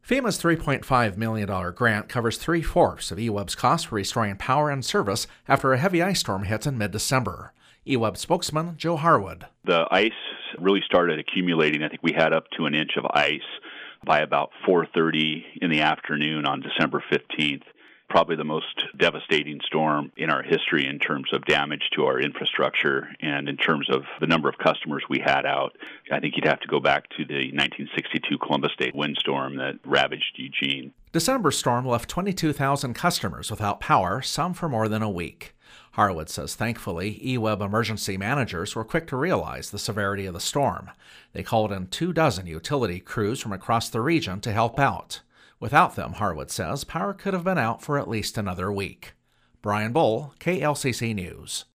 FEMA's $3.5 million grant covers three-fourths of EWEB's costs for restoring power and service after a heavy ice storm hit in mid-December. EWEB spokesman Joe Harwood. The ice really started accumulating. I think we had up to an inch of ice by about 4:30 in the afternoon on December 15th. Probably the most devastating storm in our history in terms of damage to our infrastructure and in terms of the number of customers we had out. I think you'd have to go back to the 1962 Columbus Day windstorm that ravaged Eugene. December's storm left 22,000 customers without power, some for more than a week. Harwood says thankfully, EWEB emergency managers were quick to realize the severity of the storm. They called in 24 utility crews from across the region to help out. Without them, Harwood says, power could have been out for at least another week. Brian Bull, KLCC News.